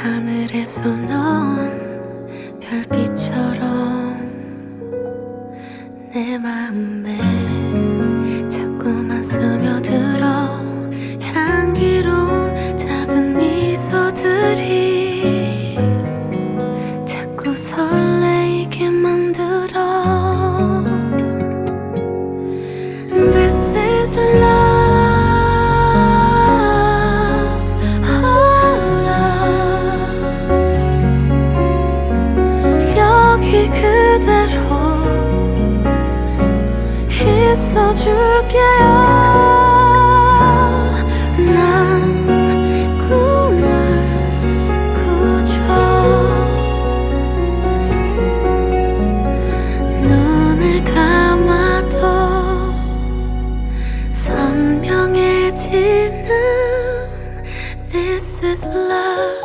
하늘에서 넣은 별빛처럼 내 마음에 자꾸만 스며들어 향기로운 작은 미소들이 자꾸 설레이게 만들어. This is love. 그대로 있어줄게요. 난 꿈을 꾸죠. 눈을 감아도 선명해지는 This is love.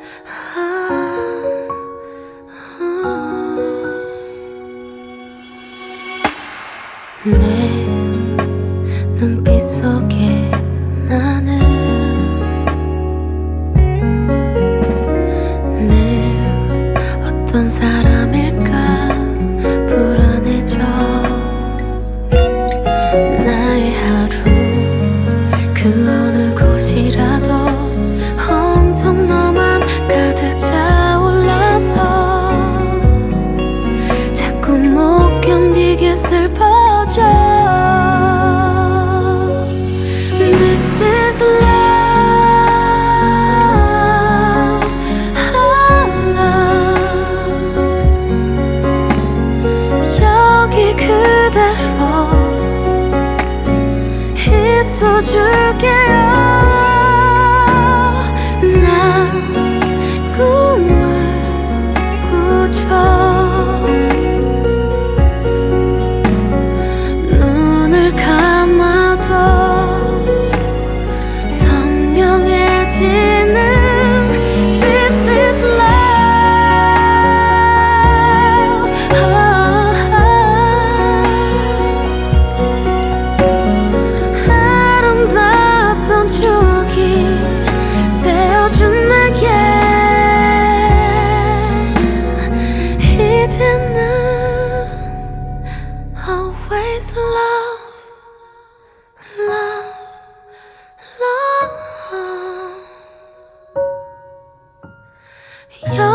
내 눈빛 속에 나는 늘 어떤 사람일까 불안해져. 나의 하루 그 어느 곳이라도 온통 너만 가득 차올라서 자꾸 못 견디게 슬퍼. This is love. 여기 그대로 있어줄게요. 난 꿈을 꾸죠. Always love, love, love.